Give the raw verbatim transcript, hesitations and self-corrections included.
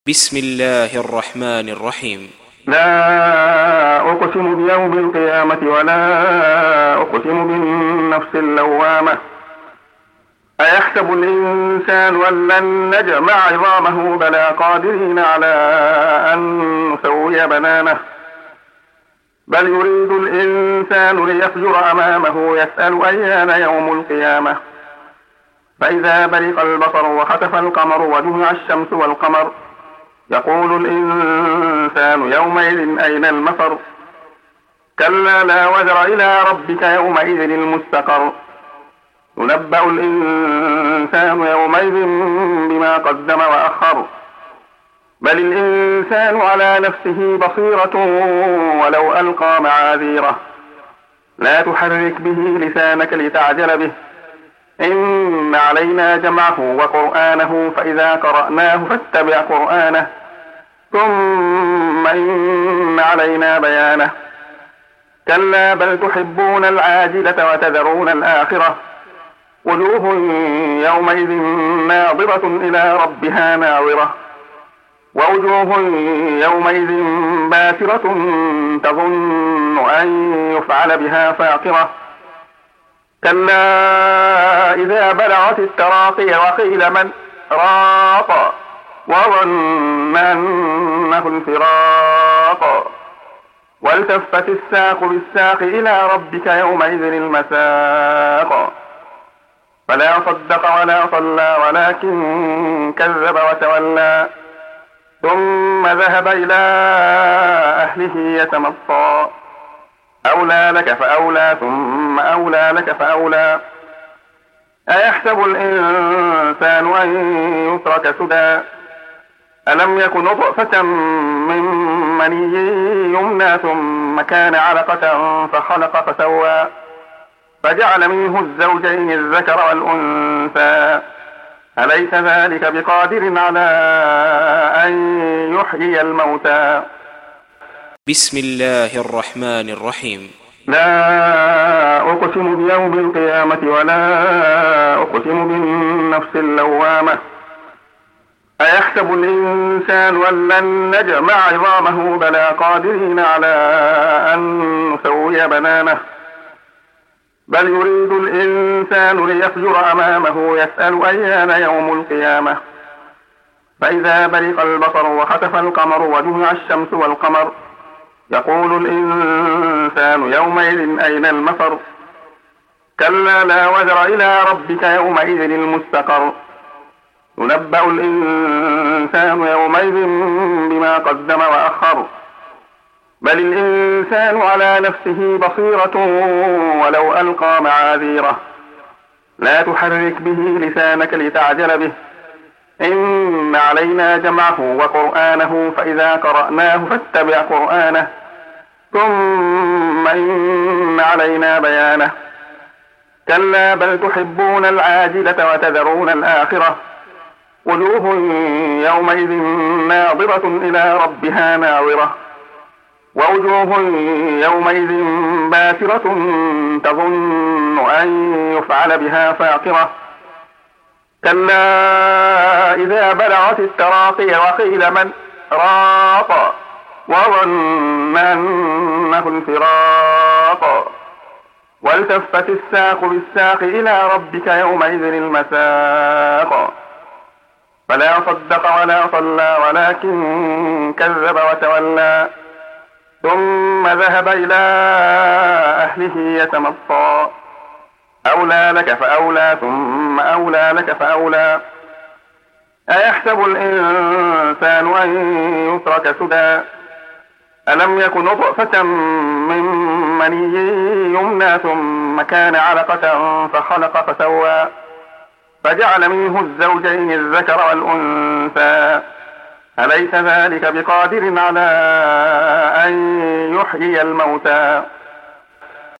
بسم الله الرحمن الرحيم. لا أقسم بيوم القيامة ولا أقسم بالنفس اللوامة. أيحسب الإنسان أن لن نجمع عظامه بلى قادرين على أن نسوي بنانه. بل يريد الإنسان ليفجر أمامه يسأل أيان يوم القيامة. فإذا برق البصر وخسف القمر وجمع الشمس والقمر يقول الإنسان يومئذ أين المفر. كلا لا وزر إلى ربك يومئذ المستقر. ينبأ الإنسان يومئذ بما قدم وأخر. بل الإنسان على نفسه بصيرة ولو ألقى معاذيره. لا تحرك به لسانك لتعجل به. إن علينا جمعه وقرآنه فإذا قرأناه فاتبع قرآنه ثم إن علينا بيانه. كلا بل تحبون العاجلة وتذرون الآخرة. وجوه يومئذ ناظرة إلى ربها ناظرة. ووجوه يومئذ باسرة تظن أن يفعل بها فاقرة. كلا إذا بلغت التراقي وقيل من راق وظن أنه الفراق. والتفت الساق بالساق إلى ربك يومئذ المساق. فلا صدق ولا صلى ولكن كذب وتولى ثم ذهب إلى أهله يتمطى. أولى لك فأولى ثم أولى لك فأولى. أيحسب الإنسان أن يترك سدى. ألم يكن نطفة من مني يمنى ثم كان علقة فخلق فسوى فجعل منه الزوجين الذكر والأنثى. أليس ذلك بقادر على أن يحيي الموتى. بسم الله الرحمن الرحيم. لا أقسم بيوم القيامة ولا أقسم بالنفس اللوامة. أيحسب الإنسان أن لن نجمع عظامه بلى قادرين على أن نسوي بنانه. بل يريد الإنسان ليفجر أمامه يسأل أيان يوم القيامة. فإذا برق البصر وخسف القمر وجمع الشمس والقمر يقول الإنسان يومئذ أين المفر. كلا لا وزر إلى ربك يومئذ المستقر. ينبأ الإنسان يومئذ بما قدم وأخر. بل الإنسان على نفسه بصيرة ولو ألقى معاذيره. لا تحرك به لسانك لتعجل به. إن علينا جمعه وقرآنه فإذا قرأناه فاتبع قرآنه ثم إن علينا بيانه. كلا بل تحبون العاجلة وتذرون الآخرة. وجوه يومئذ ناظرة إلى ربها ناظرة. ووجوه يومئذ باسرة تظن أن يفعل بها فاقرة. كلا إذا بلغت التراقي وقيل من راق وظن أنه الفراق. والتفت الساق بالساق إلى ربك يومئذ المساق. فلا صدق ولا صلى ولكن كذب وتولى ثم ذهب إلى أهله يتمطى. أولى لك فأولى ثم أولى لك فأولى. أيحسب الإنسان أن يترك سدى. ألم يكن نطفة من مني يمنى ثم كان علقة فخلق فسوى فجعل منه الزوجين الذكر والأنثى. أليس ذلك بقادر على أن يحيي الموتى.